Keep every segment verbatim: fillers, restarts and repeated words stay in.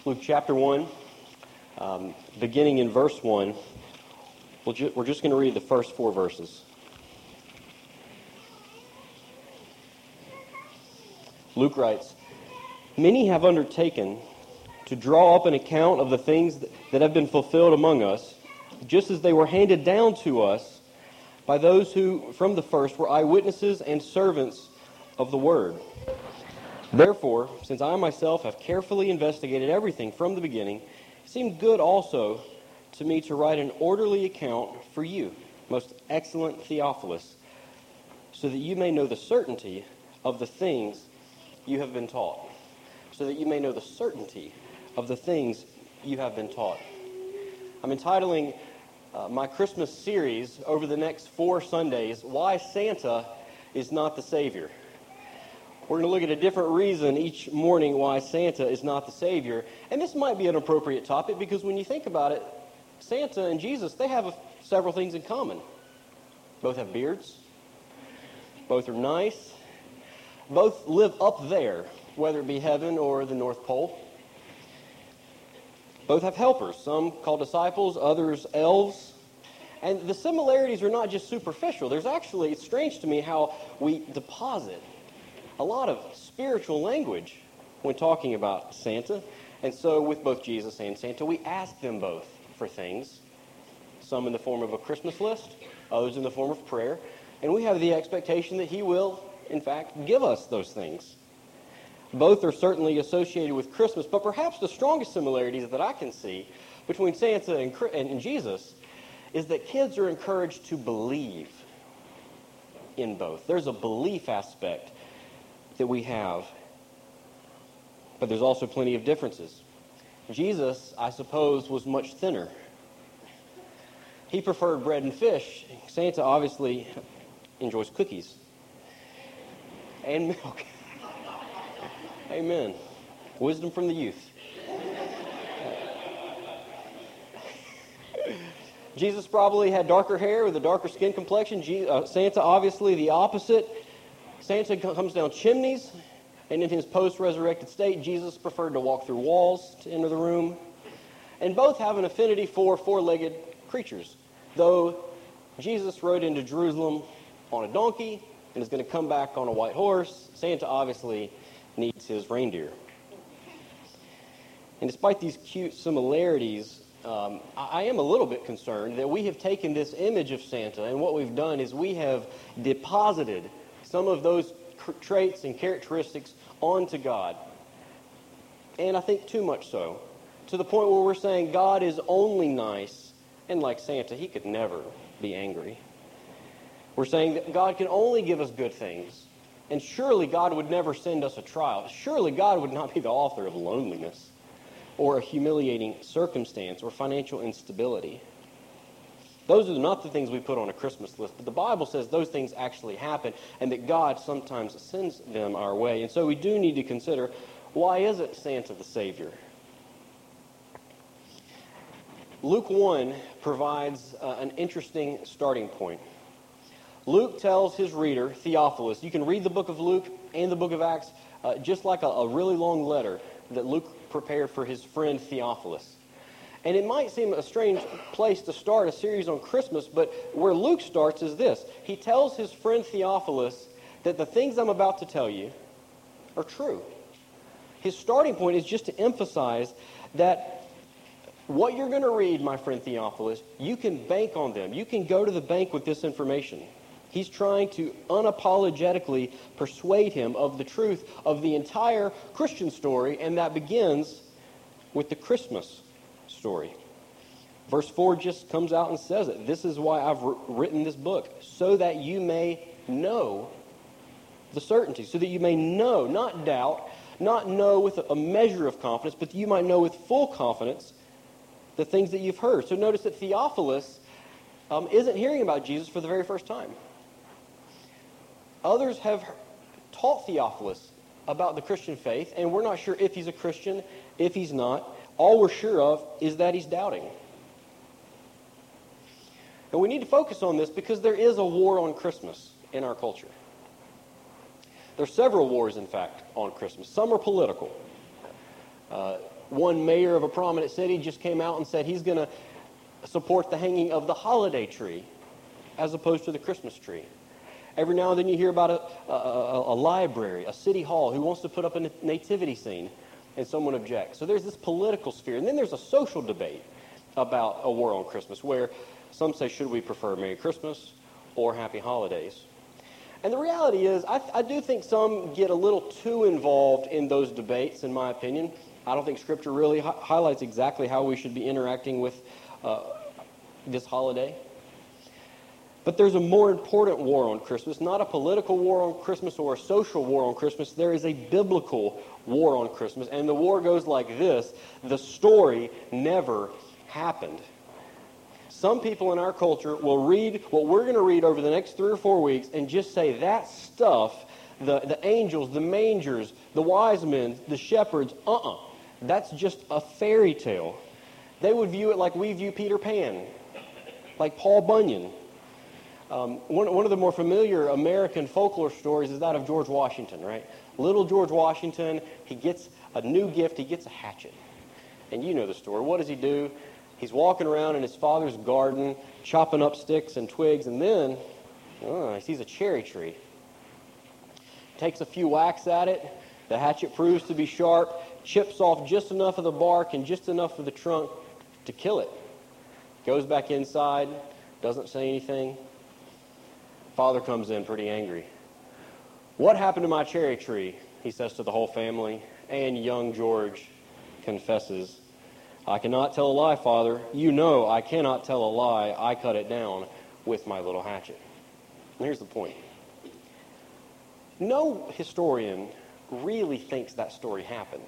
Luke chapter one, um, beginning in verse one. We'll ju- we're just going to read the first four verses. Luke writes, "Many have undertaken to draw up an account of the things that have been fulfilled among us, just as they were handed down to us by those who from the first were eyewitnesses and servants of the word. Therefore, since I myself have carefully investigated everything from the beginning, it seemed good also to me to write an orderly account for you, most excellent Theophilus, so that you may know the certainty of the things you have been taught. So that you may know the certainty of the things you have been taught." I'm entitling uh, my Christmas series over the next four Sundays, "Why Santa is Not the Savior." We're going to look at a different reason each morning why Santa is not the Savior. And this might be an appropriate topic because when you think about it, Santa and Jesus, they have a, several things in common. Both have beards. Both are nice. Both live up there, whether it be heaven or the North Pole. Both have helpers, some called disciples, others elves. And the similarities are not just superficial. There's actually, it's strange to me how we deposit a lot of spiritual language when talking about Santa. And so with both Jesus and Santa, we ask them both for things, some in the form of a Christmas list, others in the form of prayer, and we have the expectation that he will, in fact, give us those things. Both are certainly associated with Christmas, but perhaps the strongest similarities that I can see between Santa and, and Jesus is that kids are encouraged to believe in both. There's a belief aspect that we have, but there's also plenty of differences. Jesus, I suppose, was much thinner. He preferred bread and fish. Santa obviously enjoys cookies and milk. Amen. Wisdom from the youth. Jesus probably had darker hair with a darker skin complexion. Je- uh, Santa, obviously, the opposite. Santa comes down chimneys, and in his post-resurrected state, Jesus preferred to walk through walls to enter the room. And both have an affinity for four-legged creatures, though Jesus rode into Jerusalem on a donkey and is going to come back on a white horse. Santa obviously needs his reindeer. And despite these cute similarities, um, I am a little bit concerned that we have taken this image of Santa, and what we've done is we have deposited some of those traits and characteristics onto God. And I think too much so, to the point where we're saying God is only nice, and like Santa, he could never be angry. We're saying that God can only give us good things, and surely God would never send us a trial. Surely God would not be the author of loneliness or a humiliating circumstance or financial instability. Those are not the things we put on a Christmas list, but the Bible says those things actually happen and that God sometimes sends them our way. And so we do need to consider, why isn't Santa the Savior? Luke one provides uh, an interesting starting point. Luke tells his reader, Theophilus, you can read the book of Luke and the book of Acts uh, just like a, a really long letter that Luke prepared for his friend Theophilus. And it might seem a strange place to start a series on Christmas, but where Luke starts is this. He tells his friend Theophilus that the things I'm about to tell you are true. His starting point is just to emphasize that what you're going to read, my friend Theophilus, you can bank on them. You can go to the bank with this information. He's trying to unapologetically persuade him of the truth of the entire Christian story, and that begins with the Christmas story. Verse four just comes out and says it. This is why I've written this book, so that you may know the certainty, so that you may know, not doubt, not know with a measure of confidence, but that you might know with full confidence the things that you've heard. So notice that Theophilus um, isn't hearing about Jesus for the very first time. Others have taught Theophilus about the Christian faith, and we're not sure if he's a Christian, if he's not. All we're sure of is that he's doubting. And we need to focus on this because there is a war on Christmas in our culture. There are several wars, in fact, on Christmas. Some are political. Uh, one mayor of a prominent city just came out and said he's going to support the hanging of the holiday tree as opposed to the Christmas tree. Every now and then you hear about a, a, a library, a city hall who wants to put up a nativity scene, and someone objects. So there's this political sphere. And then there's a social debate about a war on Christmas, where some say, should we prefer Merry Christmas or Happy Holidays? And the reality is, I, I do think some get a little too involved in those debates, in my opinion. I don't think Scripture really hi- highlights exactly how we should be interacting with uh, this holiday. But there's a more important war on Christmas, not a political war on Christmas or a social war on Christmas. There is a biblical war on Christmas, and the war goes like this. The story never happened. Some people in our culture will read what we're going to read over the next three or four weeks and just say that stuff, the, the angels, the mangers, the wise men, the shepherds, uh-uh. That's just a fairy tale. They would view it like we view Peter Pan, like Paul Bunyan. Um, one, one of the more familiar American folklore stories is that of George Washington, right? Little George Washington, he gets a new gift, he gets a hatchet. And you know the story. What does he do? He's walking around in his father's garden, chopping up sticks and twigs, and then oh, he sees a cherry tree. Takes a few whacks at it. The hatchet proves to be sharp, chips off just enough of the bark and just enough of the trunk to kill it. Goes back inside, doesn't say anything. Father comes in pretty angry. What happened to my cherry tree? He says to the whole family, and young George confesses, I cannot tell a lie, Father. You know I cannot tell a lie. I cut it down with my little hatchet. And here's the point. No historian really thinks that story happened.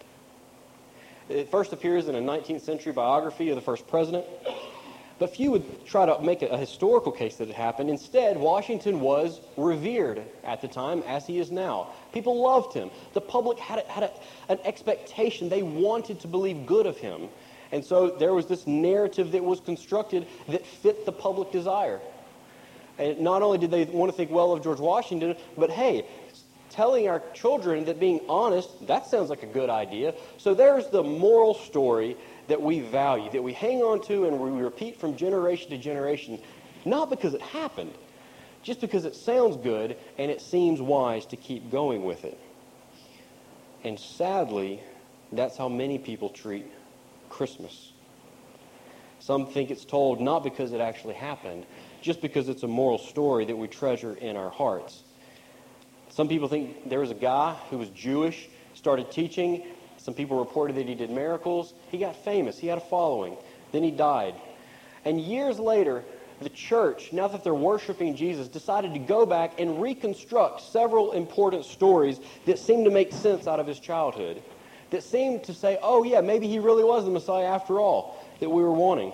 It first appears in a nineteenth century biography of the first president, but few would try to make a historical case that it happened. Instead, Washington was revered at the time, as he is now. People loved him. The public had, a, had a, an expectation. They wanted to believe good of him. And so there was this narrative that was constructed that fit the public desire. And not only did they want to think well of George Washington, but hey, telling our children that being honest, that sounds like a good idea. So there's the moral story that we value, that we hang on to and we repeat from generation to generation, not because it happened, just because it sounds good and it seems wise to keep going with it. And sadly, that's how many people treat Christmas. Some think it's told not because it actually happened, just because it's a moral story that we treasure in our hearts. Some people think there was a guy who was Jewish, started teaching. Some people reported that he did miracles. He got famous. He had a following. Then he died. And years later, the church, now that they're worshiping Jesus, decided to go back and reconstruct several important stories that seemed to make sense out of his childhood, that seemed to say, oh yeah, maybe he really was the Messiah after all that we were wanting.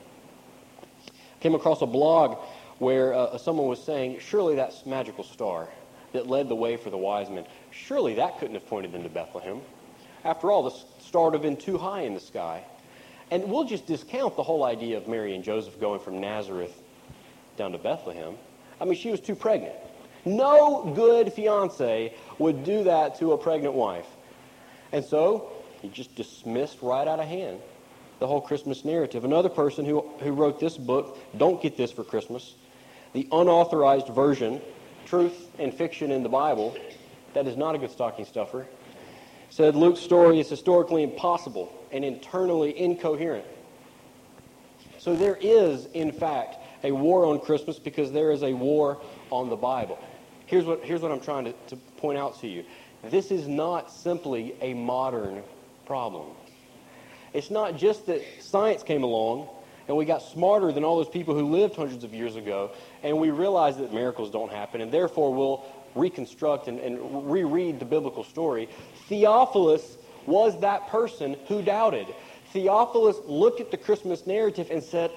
Came across a blog where uh, someone was saying, surely that magical star that led the way for the wise men, surely that couldn't have pointed them to Bethlehem. After all, the star would have been too high in the sky. And we'll just discount the whole idea of Mary and Joseph going from Nazareth down to Bethlehem. I mean, she was too pregnant. No good fiance would do that to a pregnant wife. And so he just dismissed right out of hand the whole Christmas narrative. Another person who, who wrote this book, Don't Get This for Christmas, the unauthorized version, Truth and Fiction in the Bible, that is not a good stocking stuffer, said Luke's story is historically impossible and internally incoherent. So there is, in fact, a war on Christmas because there is a war on the Bible. Here's what, here's what I'm trying to, to point out to you. This is not simply a modern problem. It's not just that science came along and we got smarter than all those people who lived hundreds of years ago, and we realized that miracles don't happen, and therefore we'll reconstruct and, and reread the biblical story. Theophilus was that person who doubted. Theophilus looked at the Christmas narrative and said,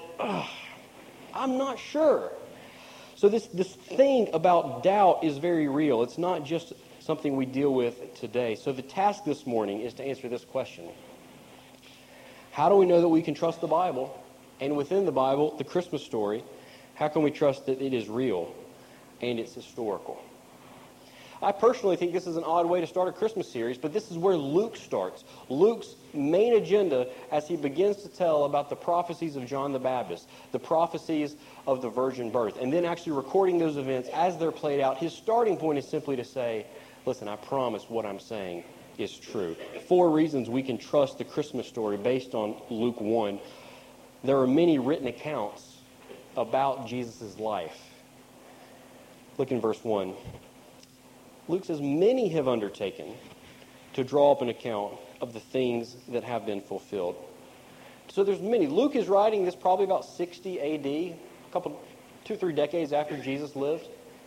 I'm not sure. So this, this thing about doubt is very real. It's not just something we deal with today. So the task this morning is to answer this question. How do we know that we can trust the Bible? And within the Bible, the Christmas story, how can we trust that it is real and it's historical? I personally think this is an odd way to start a Christmas series, but this is where Luke starts. Luke's main agenda as he begins to tell about the prophecies of John the Baptist, the prophecies of the virgin birth, and then actually recording those events as they're played out. His starting point is simply to say, listen, I promise what I'm saying is true. Four reasons we can trust the Christmas story based on Luke one. There are many written accounts about Jesus' life. Look in verse one. Luke says, many have undertaken to draw up an account of the things that have been fulfilled. So there's many. Luke is writing this probably about sixty A D, a couple, two, three decades after Jesus lived.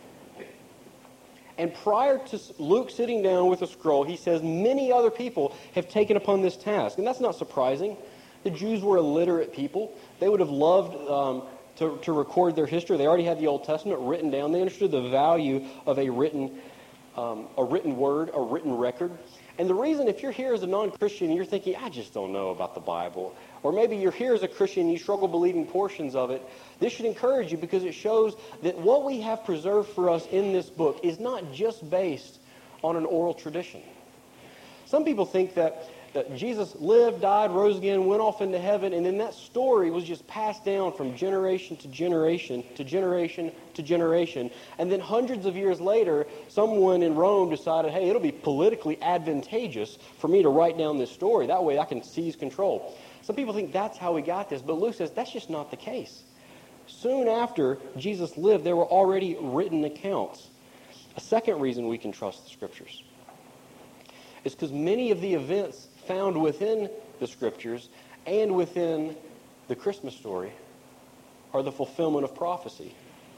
And prior to Luke sitting down with a scroll, he says many other people have taken upon this task. And that's not surprising. The Jews were illiterate people. They would have loved um, to, to record their history. They already had the Old Testament written down. They understood the value of a written Um, a written word, a written record. And the reason, if you're here as a non-Christian and you're thinking, I just don't know about the Bible, or maybe you're here as a Christian and you struggle believing portions of it, this should encourage you because it shows that what we have preserved for us in this book is not just based on an oral tradition. Some people think that, that Jesus lived, died, rose again, went off into heaven, and then that story was just passed down from generation to generation to generation to generation. And then hundreds of years later, someone in Rome decided, hey, it'll be politically advantageous for me to write down this story. That way I can seize control. Some people think that's how we got this, but Luke says that's just not the case. Soon after Jesus lived, there were already written accounts. A second reason we can trust the Scriptures is because many of the events found within the Scriptures and within the Christmas story are the fulfillment of prophecy.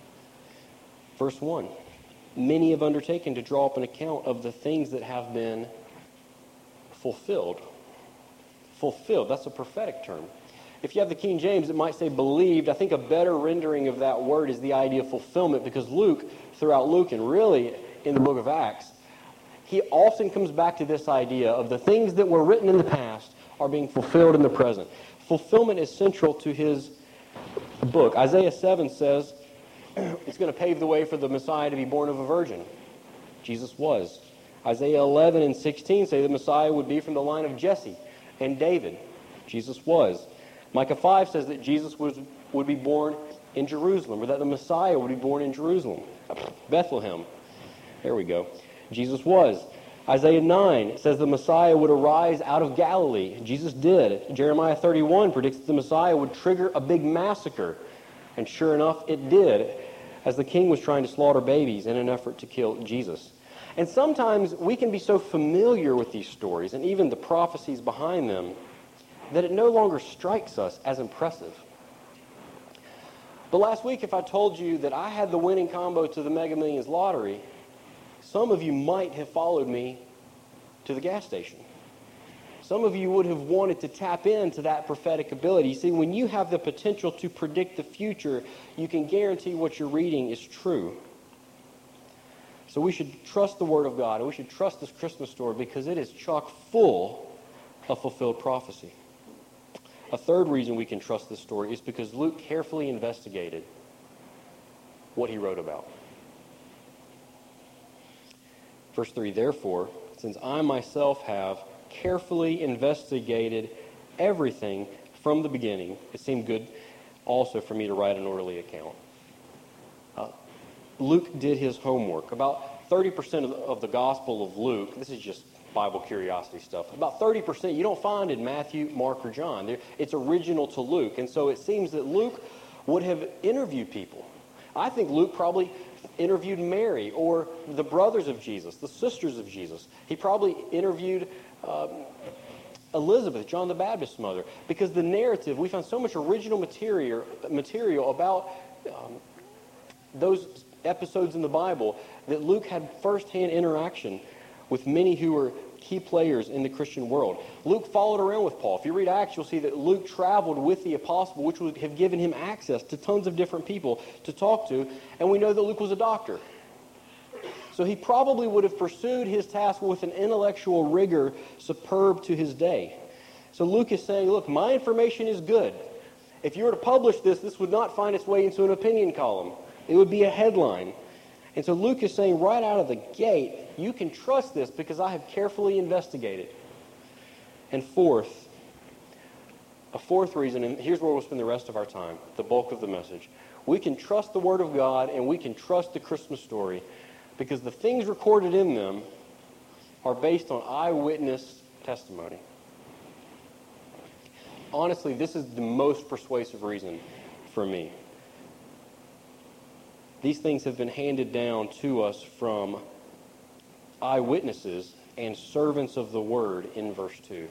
Verse one, many have undertaken to draw up an account of the things that have been fulfilled. Fulfilled, that's a prophetic term. If you have the King James, it might say believed. I think a better rendering of that word is the idea of fulfillment, because Luke, throughout Luke and really in the book of Acts, he often comes back to this idea of the things that were written in the past are being fulfilled in the present. Fulfillment is central to his book. Isaiah seven says it's going to pave the way for the Messiah to be born of a virgin. Jesus was. Isaiah eleven and sixteen say the Messiah would be from the line of Jesse and David. Jesus was. Micah five says that Jesus was, would be born in Jerusalem, or that the Messiah would be born in Jerusalem. Bethlehem. There we go. Jesus was. Isaiah nine says the Messiah would arise out of Galilee. Jesus did. Jeremiah thirty-one predicts that the Messiah would trigger a big massacre. And sure enough, it did, as the king was trying to slaughter babies in an effort to kill Jesus. And sometimes we can be so familiar with these stories and even the prophecies behind them that it no longer strikes us as impressive. But last week, if I told you that I had the winning combo to the Mega Millions lottery, some of you might have followed me to the gas station. Some of you would have wanted to tap into that prophetic ability. You see, when you have the potential to predict the future, you can guarantee what you're reading is true. So we should trust the Word of God, and we should trust this Christmas story because it is chock full of fulfilled prophecy. A third reason we can trust this story is because Luke carefully investigated what he wrote about. Verse three, therefore, since I myself have carefully investigated everything from the beginning, it seemed good also for me to write an orderly account. Uh, Luke did his homework. About thirty percent of the, of the Gospel of Luke, this is just Bible curiosity stuff, about thirty percent you don't find in Matthew, Mark, or John. They're, it's original to Luke. And so it seems that Luke would have interviewed people. I think Luke probably interviewed Mary or the brothers of Jesus, the sisters of Jesus. He probably interviewed um, Elizabeth, John the Baptist's mother, because the narrative, we found so much original material, material about um, those episodes in the Bible that Luke had firsthand interaction with many who were key players in the Christian world. Luke followed around with Paul. If you read Acts, you'll see that Luke traveled with the apostle, which would have given him access to tons of different people to talk to. And we know that Luke was a doctor. So he probably would have pursued his task with an intellectual rigor superb to his day. So Luke is saying, look, my information is good. If you were to publish this, this would not find its way into an opinion column. It would be a headline. And so Luke is saying right out of the gate, you can trust this because I have carefully investigated. And fourth, a fourth reason, and here's where we'll spend the rest of our time, the bulk of the message. We can trust the Word of God and we can trust the Christmas story because the things recorded in them are based on eyewitness testimony. Honestly, this is the most persuasive reason for me. These things have been handed down to us from eyewitnesses and servants of the Word in verse two.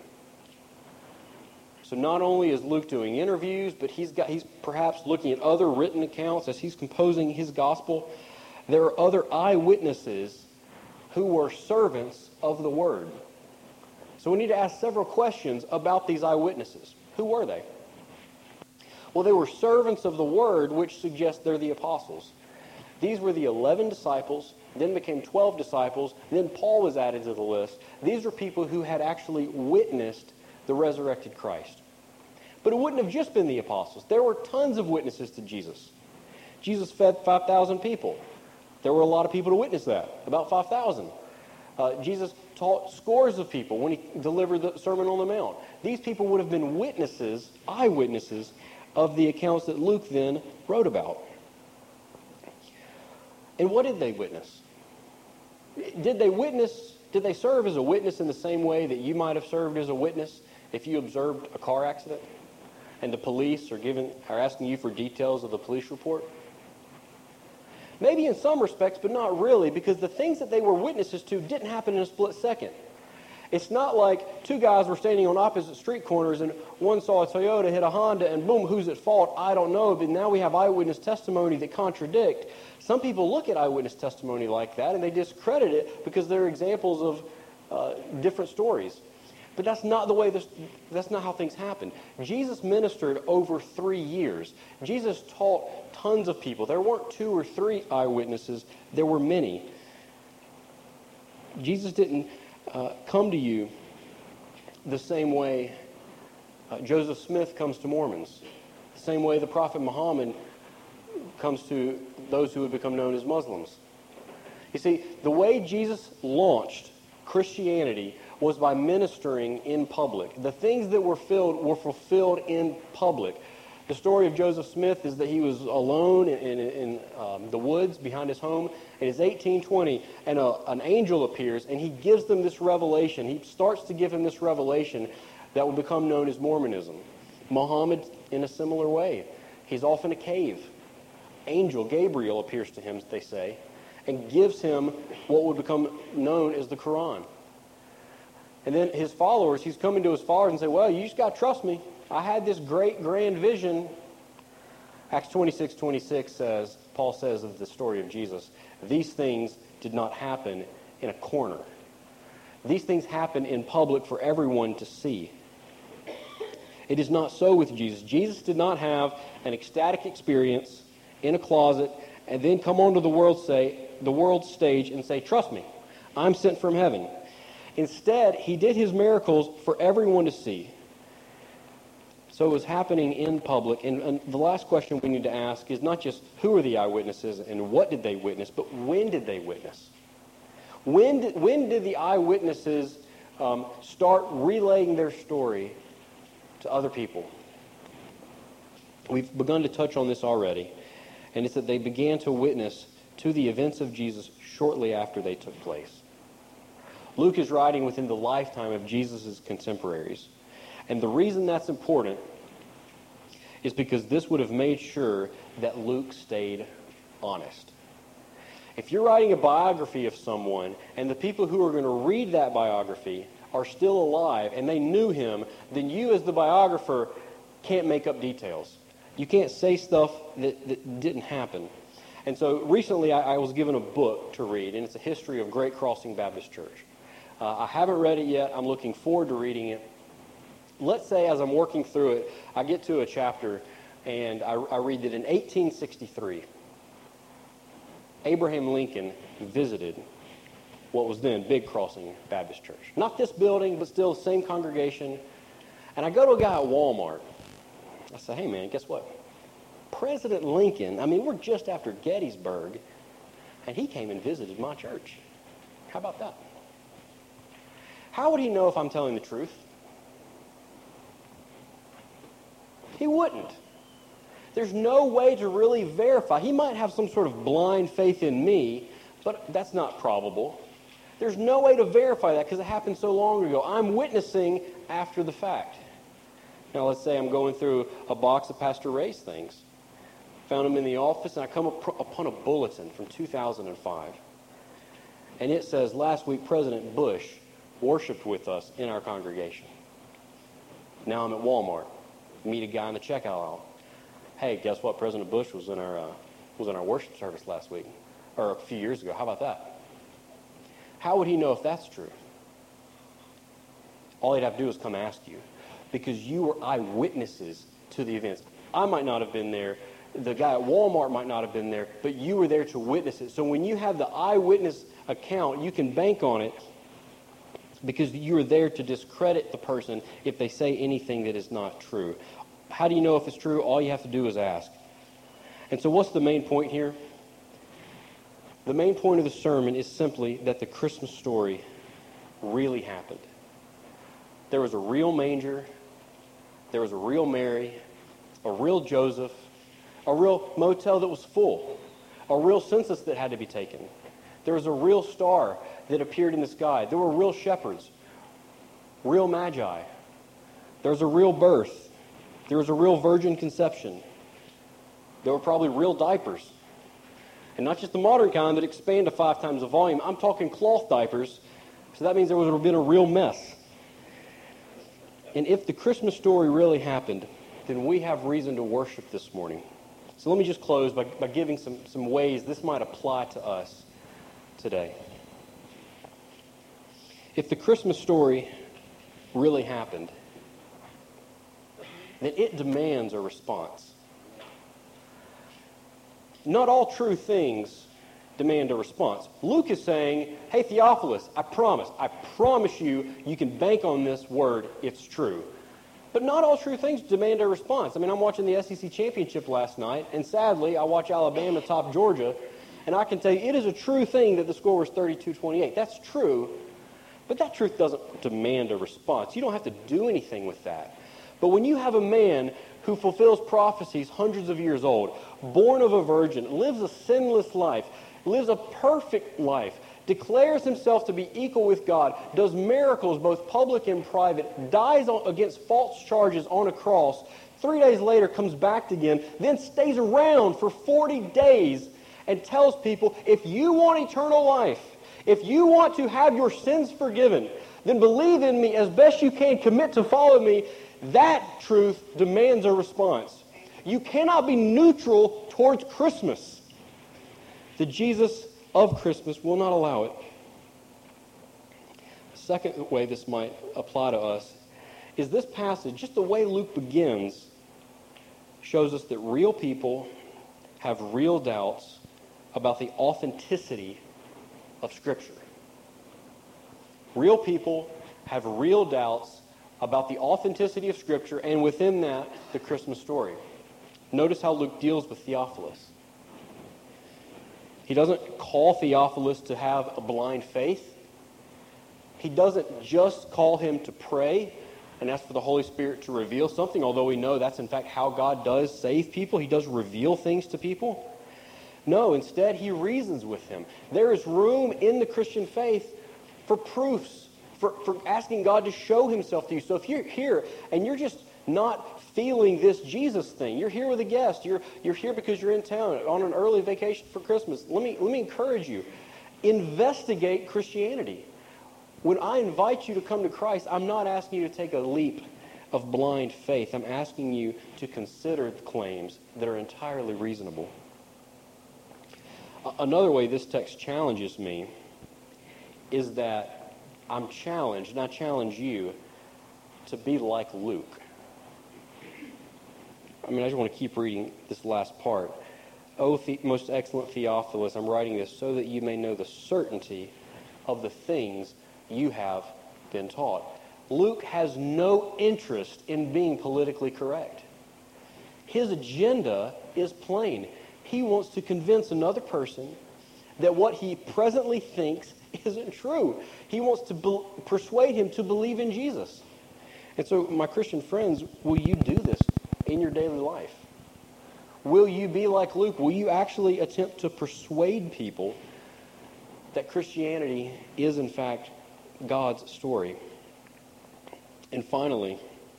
So not only is Luke doing interviews, but he's got he's perhaps looking at other written accounts as he's composing his gospel. There are other eyewitnesses who were servants of the Word. So we need to ask several questions about these eyewitnesses. Who were they? Well, they were servants of the Word, which suggests they're the apostles. These were the eleven disciples, then became twelve disciples, then Paul was added to the list. These were people who had actually witnessed the resurrected Christ. But it wouldn't have just been the apostles. There were tons of witnesses to Jesus. Jesus fed five thousand people. There were a lot of people to witness that, about five thousand. Uh, Jesus taught scores of people when he delivered the Sermon on the Mount. These people would have been witnesses, eyewitnesses, of the accounts that Luke then wrote about. And what did they witness? Did they witness, did they serve as a witness in the same way that you might have served as a witness if you observed a car accident and the police are giving are asking you for details of the police report? Maybe in some respects, but not really, because the things that they were witnesses to didn't happen in a split second. It's not like two guys were standing on opposite street corners and one saw a Toyota hit a Honda and boom, who's at fault? I don't know, but now we have eyewitness testimony that contradict. Some people look at eyewitness testimony like that and they discredit it because they're examples of uh, different stories. But that's not the way this, that's not how things happen. Jesus ministered over three years. Jesus taught tons of people. There weren't two or three eyewitnesses. There were many. Jesus didn't uh, come to you the same way uh, Joseph Smith comes to Mormons, the same way the Prophet Muhammad comes to those who have become known as Muslims. You see, the way Jesus launched Christianity was by ministering in public. The things that were filled were fulfilled in public. The story of Joseph Smith is that he was alone in, in, in um, the woods behind his home. It is eighteen twenty, and a, an angel appears, and he gives them this revelation. He starts to give him this revelation that will become known as Mormonism. Muhammad, in a similar way. He's off in a cave. Angel Gabriel appears to him, they say, and gives him what would become known as the Quran. And then his followers, he's coming to his followers and say, well, you just got to trust me. I had this great grand vision. Acts twenty-six twenty-six says, Paul says of the story of Jesus, these things did not happen in a corner. These things happen in public for everyone to see. It is not so with Jesus. Jesus did not have an ecstatic experience in a closet and then come onto the world say the world stage and say, trust me, I'm sent from heaven. Instead, he did his miracles for everyone to see. So it was happening in public. And, and the last question we need to ask is not just who are the eyewitnesses and what did they witness, but when did they witness? When did, when did the eyewitnesses um, start relaying their story to other people? We've begun to touch on this already. And it's that they began to witness to the events of Jesus shortly after they took place. Luke is writing within the lifetime of Jesus' contemporaries. And the reason that's important is because this would have made sure that Luke stayed honest. If you're writing a biography of someone and the people who are going to read that biography are still alive and they knew him, then you as the biographer can't make up details. You can't say stuff that, that didn't happen. And so recently I, I was given a book to read, and it's a history of Great Crossing Baptist Church. Uh, I haven't read it yet. I'm looking forward to reading it. Let's say as I'm working through it, I get to a chapter, and I, I read that in eighteen sixty-three, Abraham Lincoln visited what was then Big Crossing Baptist Church. Not this building, but still the same congregation. And I go to a guy at Walmart. I say, hey man, guess what? President Lincoln, I mean, we're just after Gettysburg, and he came and visited my church. How about that? How would he know if I'm telling the truth? He wouldn't. There's no way to really verify. He might have some sort of blind faith in me, but that's not probable. There's no way to verify that because it happened so long ago. I'm witnessing after the fact. Now, let's say I'm going through a box of Pastor Ray's things. Found them in the office, and I come up upon a bulletin from two thousand five. And it says, last week, President Bush worshiped with us in our congregation. Now I'm at Walmart. Meet a guy in the checkout aisle. Hey, guess what? President Bush was in our uh, was in our worship service last week, or a few years ago. How about that? How would he know if that's true? All he'd have to do is come ask you, because you were eyewitnesses to the events. I might not have been there. The guy at Walmart might not have been there, but you were there to witness it. So when you have the eyewitness account, you can bank on it because you were there to discredit the person if they say anything that is not true. How do you know if it's true? All you have to do is ask. And so what's the main point here? The main point of the sermon is simply that the Christmas story really happened. There was a real manger, there was a real Mary, a real Joseph, a real motel that was full, a real census that had to be taken. There was a real star that appeared in the sky. There were real shepherds, real magi. There was a real birth. There was a real virgin conception. There were probably real diapers. And not just the modern kind that expand to five times the volume. I'm talking cloth diapers, so that means there would have been a real mess. And if the Christmas story really happened, then we have reason to worship this morning. So let me just close by, by giving some, some ways this might apply to us today. If the Christmas story really happened, then it demands a response. Not all true things demand a response. Luke is saying, hey, Theophilus, I promise, I promise you, you can bank on this word, it's true. But not all true things demand a response. I mean, I'm watching the S E C Championship last night, and sadly, I watch Alabama top Georgia, and I can tell you it is a true thing that the score was thirty-two twenty-eight. That's true, but that truth doesn't demand a response. You don't have to do anything with that. But when you have a man who fulfills prophecies hundreds of years old, born of a virgin, lives a sinless life, lives a perfect life, declares himself to be equal with God, does miracles both public and private, dies on, against false charges on a cross, three days later comes back again, then stays around for forty days and tells people, if you want eternal life, if you want to have your sins forgiven, then believe in me as best you can, commit to follow me. That truth demands a response. You cannot be neutral towards Christmas. The Jesus of Christmas will not allow it. The second way this might apply to us is this passage, just the way Luke begins, shows us that real people have real doubts about the authenticity of Scripture. Real people have real doubts about the authenticity of Scripture, and within that, the Christmas story. Notice how Luke deals with Theophilus. He doesn't call Theophilus to have a blind faith. He doesn't just call him to pray and ask for the Holy Spirit to reveal something, although we know that's in fact how God does save people. He does reveal things to people. No, instead he reasons with him. There is room in the Christian faith for proofs, for, for asking God to show himself to you. So if you're here and you're just not feeling this Jesus thing, you're here with a guest, you're you're here because you're in town on an early vacation for Christmas, let me let me encourage you, investigate Christianity. When I invite you to come to Christ, I'm not asking you to take a leap of blind faith. I'm asking you to consider the claims that are entirely reasonable. Another way this text challenges me is that I'm challenged, and I challenge you to be like Luke. I mean, I just want to keep reading this last part. O the- most excellent Theophilus, I'm writing this so that you may know the certainty of the things you have been taught. Luke has no interest in being politically correct. His agenda is plain. He wants to convince another person that what he presently thinks isn't true. He wants to be- persuade him to believe in Jesus. And so, my Christian friends, will you do this in your daily life? Will you be like Luke? Will you actually attempt to persuade people that Christianity is, in fact, God's story? And finally,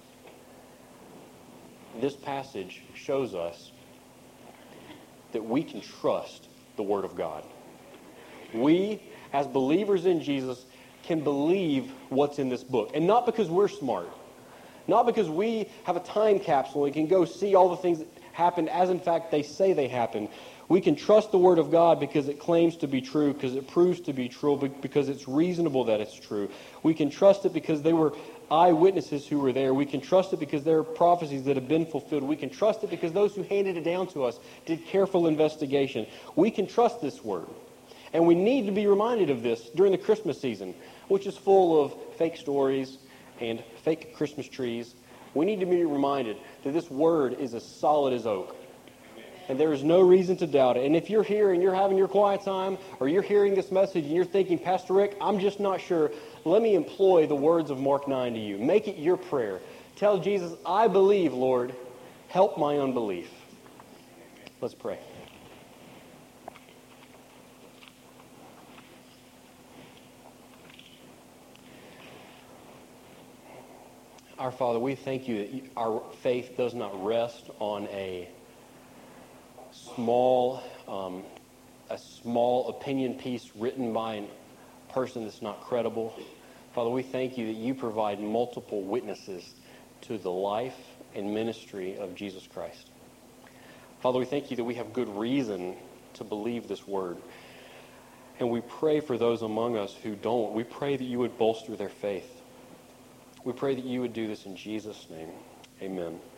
this passage shows us that we can trust the Word of God. We, as believers in Jesus, can believe what's in this book. And not because we're smart. Not because we have a time capsule and can go see all the things that happened as, in fact, they say they happened. We can trust the Word of God because it claims to be true, because it proves to be true, because it's reasonable that it's true. We can trust it because they were eyewitnesses who were there. We can trust it because there are prophecies that have been fulfilled. We can trust it because those who handed it down to us did careful investigation. We can trust this Word. And we need to be reminded of this during the Christmas season, which is full of fake stories and fake Christmas trees. We need to be reminded that this Word is as solid as oak. And there is no reason to doubt it. And if you're here and you're having your quiet time, or you're hearing this message and you're thinking, Pastor Rick, I'm just not sure, let me employ the words of Mark nine to you. Make it your prayer. Tell Jesus, I believe, Lord. Help my unbelief. Let's pray. Our Father, we thank you that our faith does not rest on a small, um, a small opinion piece written by a person that's not credible. Father, we thank you that you provide multiple witnesses to the life and ministry of Jesus Christ. Father, we thank you that we have good reason to believe this word. And we pray for those among us who don't. We pray that you would bolster their faith. We pray that you would do this in Jesus' name. Amen.